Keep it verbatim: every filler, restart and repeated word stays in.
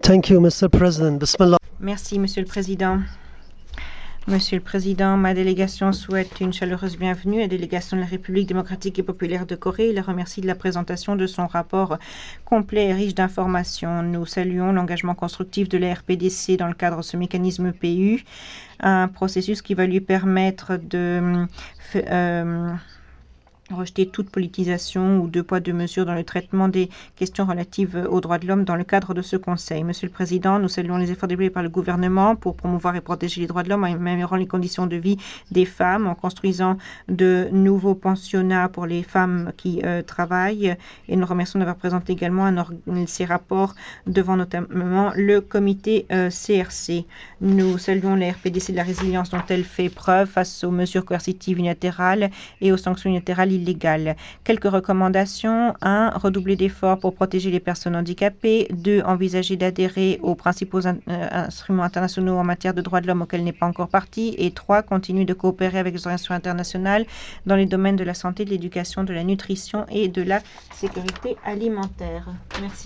Thank you, Mister President. Bismillah. Merci, Monsieur le Président. Monsieur le Président, ma délégation souhaite une chaleureuse bienvenue à la délégation de la République démocratique et populaire de Corée et la remercie de la présentation de son rapport complet et riche d'informations. Nous saluons l'engagement constructif de la R P D C dans le cadre de ce mécanisme P U, un processus qui va lui permettre de euh, rejeter toute politisation ou deux poids deux mesures dans le traitement des questions relatives aux droits de l'homme dans le cadre de ce Conseil. Monsieur le Président, nous saluons les efforts développés par le gouvernement pour promouvoir et protéger les droits de l'homme en améliorant les conditions de vie des femmes, en construisant de nouveaux pensionnats pour les femmes qui euh, travaillent. Et nous remercions d'avoir présenté également un ces rapports devant notamment le comité euh, C R C. Nous saluons la R P D C de la résilience dont elle fait preuve face aux mesures coercitives unilatérales et aux sanctions unilatérales illégales. Quelques recommandations. un. Redoubler d'efforts pour protéger les personnes handicapées. deux. Envisager d'adhérer aux principaux in euh, instruments internationaux en matière de droits de l'homme auxquels n'est pas encore partie. Et trois. Continuer de coopérer avec les organisations internationales dans les domaines de la santé, de l'éducation, de la nutrition et de la sécurité alimentaire. Merci.